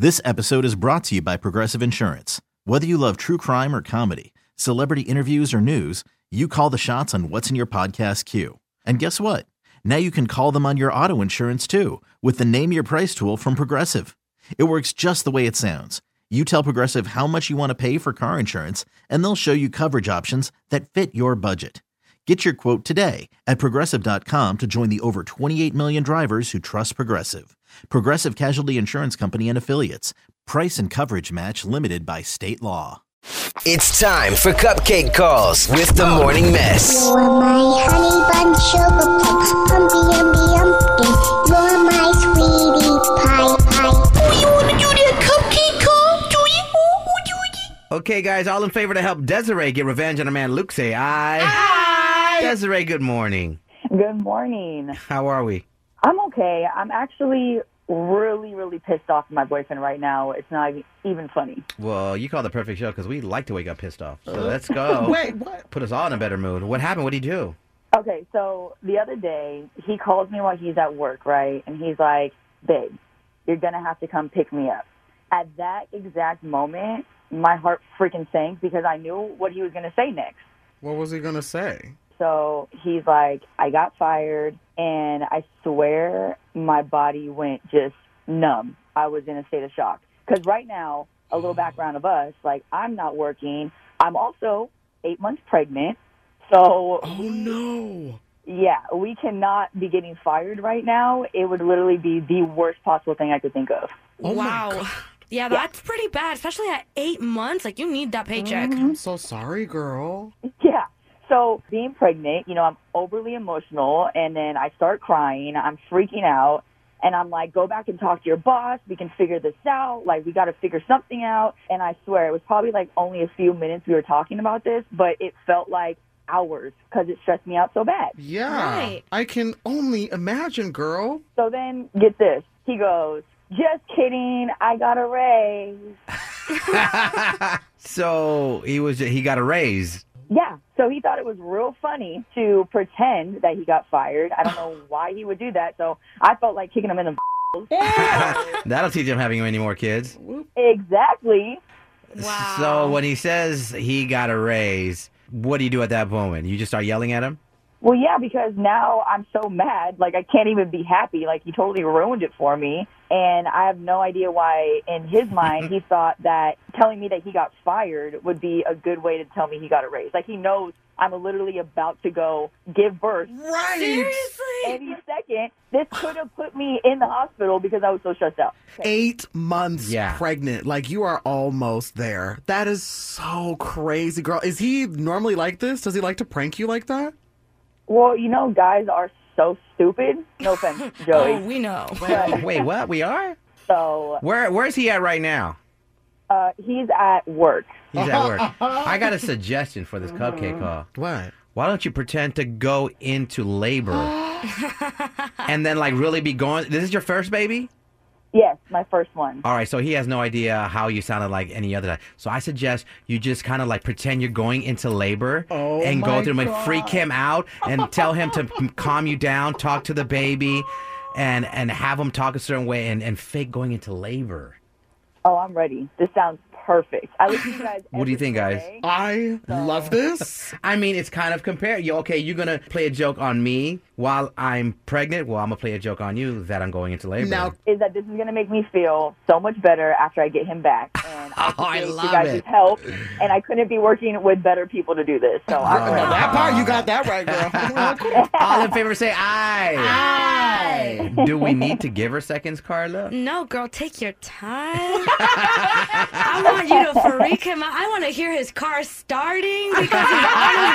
This episode is brought to you by Progressive Insurance. Whether you love true crime or comedy, celebrity interviews or news, you call the shots on what's in your podcast queue. And guess what? Now you can call them on your auto insurance too with the Name Your Price tool from Progressive. It works just the way it sounds. You tell Progressive how much you want to pay for car insurance, and they'll show you coverage options that fit your budget. Get your quote today at Progressive.com to join the over 28 million drivers who trust Progressive. Progressive Casualty Insurance Company and Affiliates. Price and coverage match limited by state law. It's time for Cupcake Calls with the Morning Mess. You're my honey bun, sugar plum, humpy, umby, umpkin. You're my sweetie pie. Oh, you want to do that cupcake call? Do you? Oh, do you? Okay, guys, all in favor to help Desiree get revenge on her man Luke, say aye. Aye. Desiree, good morning. Good morning. How are we? I'm okay. I'm actually really pissed off at my boyfriend right now. It's not even funny. Well, you called the perfect show because we like to wake up pissed off. So let's go. Wait, what? Put us all in a better mood. What happened? What did he do? Okay, so the other day, he calls me while he's at work, right? And he's like, babe, you're going to have to come pick me up. At that exact moment, my heart freaking sank because I knew what he was going to say next. What was he going to say? So he's like, I got fired, and I swear my body went just numb. I was in a state of shock. Because right now, a little background of us, like, I'm not working. I'm also 8 months pregnant. So, Oh, no. yeah, we cannot be getting fired right now. It would literally be the worst possible thing I could think of. Oh, my Wow. God. Yeah, that's pretty bad, especially at 8 months. Like, you need that paycheck. I'm so sorry, girl. Yeah. So being pregnant, you know, I'm overly emotional, and then I start crying. I'm freaking out, and I'm like, go back and talk to your boss. We can figure this out. Like, we got to figure something out. And I swear, it was probably like only a few minutes we were talking about this, but it felt like hours because it stressed me out so bad. Yeah. Right. I can only imagine, girl. So then, get this. He goes, just kidding. I got a raise. So he got a raise. Yeah. So he thought it was real funny to pretend that he got fired. I don't know why he would do that. So I felt like kicking him in the That'll teach him having any more kids. Exactly. Wow. So when he says he got a raise, what do you do at that moment? You just start yelling at him? Well, yeah, because now I'm so mad. Like, I can't even be happy. Like, he totally ruined it for me. And I have no idea why, in his mind, he thought that telling me that he got fired would be a good way to tell me he got a raise. Like, he knows I'm literally about to go give birth Right. Seriously? any second. This could have put me in the hospital because I was so stressed out. 8 months Yeah. pregnant. Like, you are almost there. That is so crazy, girl. Is he normally like this? Does he like to prank you like that? Well, you know, guys are so stupid. No offense, Joey. Oh, we know. Wait, what? We are? So Where's he at right now? he's at work. He's at work. I got a suggestion for this cupcake call. What? Why don't you pretend to go into labor and then like really be going? This is your first baby? Yes, my first one. All right, so he has no idea how you sounded like any other time. So I suggest you just kind of like pretend you're going into labor and go my through him and freak him out and tell him to calm you down, talk to the baby, and have him talk a certain way and fake going into labor. Oh, I'm ready. This sounds perfect. I listen to you guys. What do you think, every guys? day. I love this. I mean, it's kind of compared. You're going to play a joke on me while I'm pregnant. Well, I'm going to play a joke on you that I'm going into labor. Now, Is that this is going to make me feel so much better after I get him back. And I Oh, I appreciate love you guys' it. help. And I couldn't be working with better people to do this. So I'm now ready. that part, you got that right, girl. all in favor say aye. Aye. Do we need to give her seconds, Carla? No, girl, take your time. I want you to freak him out. I want to hear his car starting because he's on his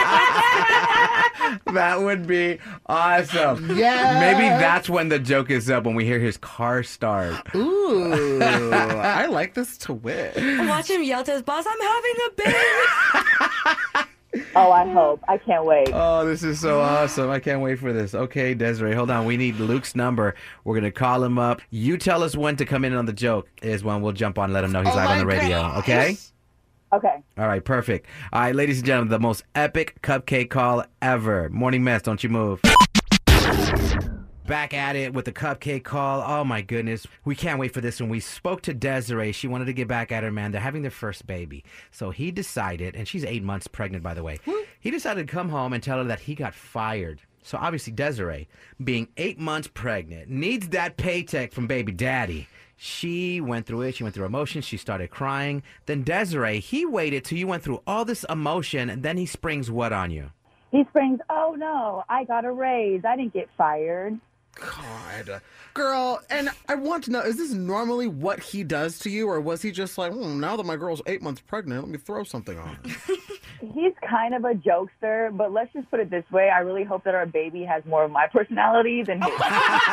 way. That would be awesome. Yeah. Maybe that's when the joke is up, when we hear his car start. Ooh, I like this twist. Watch him yell to his boss, I'm having a baby. Oh, I hope. I can't wait. Oh, this is so awesome. I can't wait for this. Okay, Desiree, hold on. We need Luke's number. We're going to call him up. You tell us when to come in on the joke is when we'll jump on and let him know he's live on the radio. Okay? Okay. All right, perfect. All right, ladies and gentlemen, the most epic cupcake call ever. Morning Mess, don't you move. back at it with the cupcake call. Oh my goodness. We can't wait for this one. We spoke to Desiree. She wanted to get back at her, man. They're having their first baby. So he decided, and she's 8 months pregnant, by the way. He decided to come home and tell her that he got fired. So obviously Desiree, being 8 months pregnant, needs that paycheck from baby daddy. She went through it. She went through emotions. She started crying. Then Desiree, he waited till you went through all this emotion, and then he springs what on you? He springs, oh no, I got a raise. I didn't get fired. God. Girl, and I want to know, is this normally what he does to you, or was he just like, now that my girl's 8 months pregnant, let me throw something on her? He's kind of a jokester, but let's just put it this way. I really hope that our baby has more of my personality than his. Let's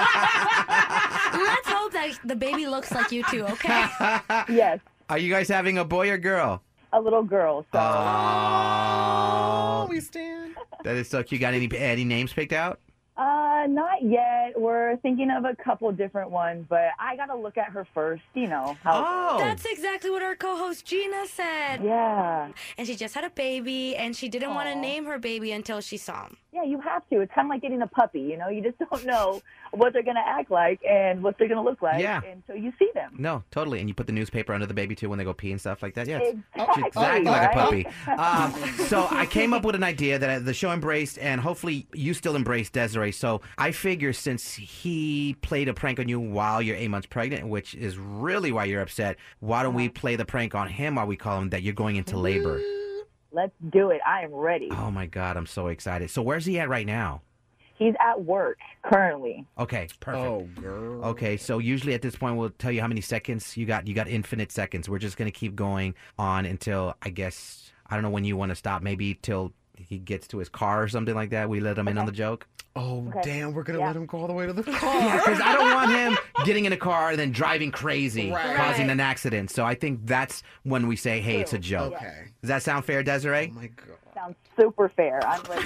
hope that the baby looks like you too, okay? Yes, Are you guys having a boy or girl? a little girl. So Oh, we stand. That is so cute. Got any names picked out? not yet. We're thinking of a couple different ones, but I got to look at her first, you know. How That's exactly what our co-host Gina said. Yeah. And she just had a baby, and she didn't want to name her baby until she saw him. Yeah, you have to. It's kind of like getting a puppy, you know. You just don't know what they're going to act like and what they're going to look like until you see them. No, totally. And you put the newspaper under the baby, too, when they go pee and stuff like that. Yeah, Exactly, exactly like a right? puppy. So I came up with an idea that the show embraced, and hopefully you still embrace Desiree. So I figure since he played a prank on you while you're 8 months pregnant, which is really why you're upset, why don't we play the prank on him while we call him that you're going into labor? Let's do it. I am ready. Oh, my God. I'm so excited. So where's he at right now? He's at work currently. Okay, perfect. Oh, girl. Okay, so usually at this point we'll tell you how many seconds you got. You got infinite seconds. We're just gonna keep going on until I guess I don't know when you want to stop. Maybe till he gets to his car or something like that. We let him in on the joke. Oh, Okay. damn, we're going to Yeah. let him go all the way to the car. Because I don't want him getting in a car and then driving crazy, Right. causing an accident. So I think that's when we say, "Hey, it's a joke." Okay. Does that sound fair, Desiree? Oh, my God. Sounds super fair. I'm ready.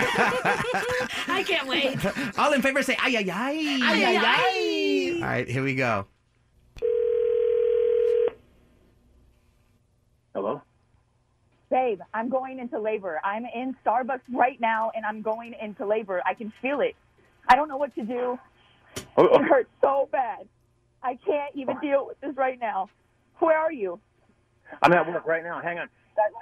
I can't wait. All in favor say, "Ay ay ay." Ay, ay, ay. All right, here we go. Hello? Babe, I'm going into labor. I'm in Starbucks right now, and I'm going into labor. I can feel it. I don't know what to do. It hurts so bad. I can't even deal with this right now. Where are you? I'm at work right now. Hang on.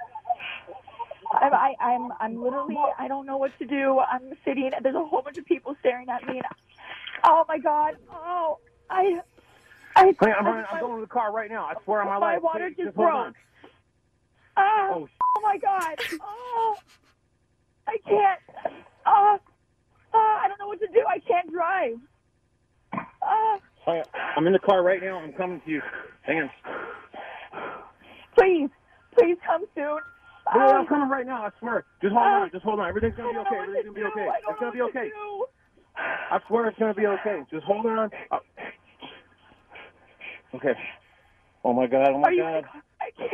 I'm literally, I don't know what to do. I'm sitting, there's a whole bunch of people staring at me, and oh my God. Oh, Hang on, I'm going to the car right now. I swear on my my life. water Please, just hold broke. on. Oh, oh my God. Oh, I can't. I don't know what to do. I can't drive. Hang on. I'm in the car right now. I'm coming to you. Hang on. Please come soon. Hey, I'm coming right now. I swear. Just hold on. Just hold on. Everything's going to be okay. I don't know Everything's going to be what okay. to do. It's going to be okay. I don't know what to I swear it's going to be okay. Just hold on. Okay. Oh, my God. Oh, do. my Are you? God. I can't.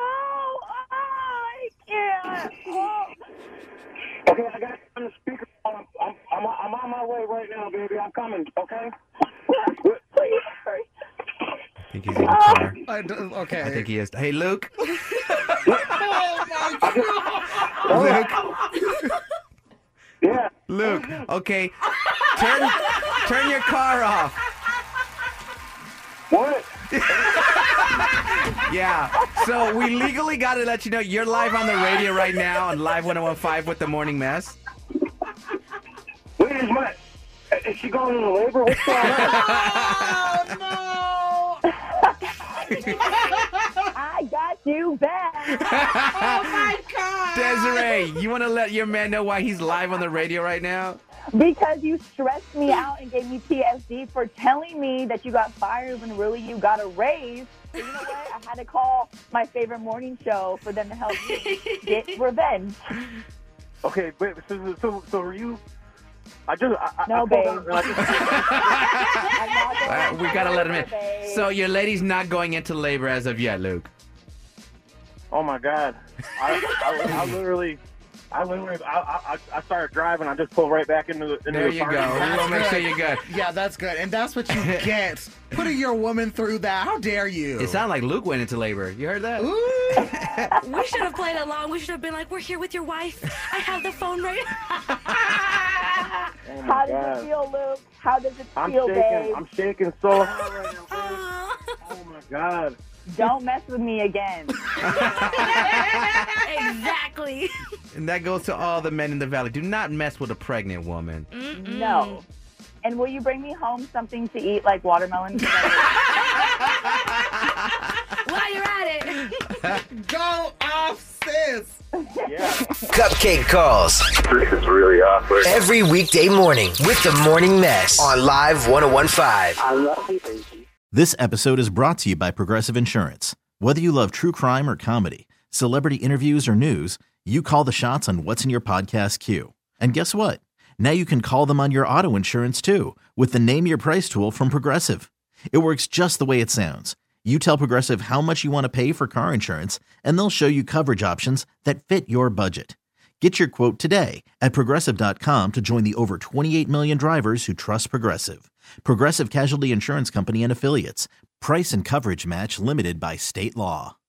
I can't. Oh. Okay, I got it on the speaker. I'm on my way right now, baby. I'm coming, okay? Please hurry. I think he's in the car. Okay. I think he is. Hey, Luke. Yeah. Luke, okay. Turn your car off. What? Yeah. So we legally got to let you know you're live on the radio right now on Live 101.5 with the Morning Mess. Wait, is she going into labor? What's going on? I got you back. Desiree, you want to let your man know why he's live on the radio right now? Because you stressed me out and gave me PTSD for telling me that you got fired when really you got a raise. So you know what? I had to call my favorite morning show for them to help me get revenge. Okay, wait, so are you... No, babe. I'm not going We got to let him in. babe. So your lady's not going into labor as of yet, Luke. Oh, my God. I literally started driving. I just pulled right back into the There you go. We parking lot. want to make sure you're good. Yeah, that's good. And that's what you get. Putting your woman through that. How dare you? It sounded like Luke went into labor. You heard that? We should have played along. We should have been like, we're here with your wife. I have the phone right. How does it feel, Luke? How does it feel, shaking. babe? I'm shaking so hard right now, babe. Oh my God. Don't mess with me again. Exactly. And that goes to all the men in the valley. Do not mess with a pregnant woman. No. And will you bring me home something to eat like watermelon? While you're at it. Go off, sis. Yeah. Cupcake Calls. This is really awkward. Every weekday morning with the Morning Mess on Live 101.5. I love you, baby. This episode is brought to you by Progressive Insurance. Whether you love true crime or comedy, celebrity interviews or news, you call the shots on what's in your podcast queue. And guess what? Now you can call them on your auto insurance too with the Name Your Price tool from Progressive. It works just the way it sounds. You tell Progressive how much you want to pay for car insurance, and they'll show you coverage options that fit your budget. Get your quote today at Progressive.com to join the over 28 million drivers who trust Progressive. Progressive Casualty Insurance Company and Affiliates. Price and coverage match limited by state law.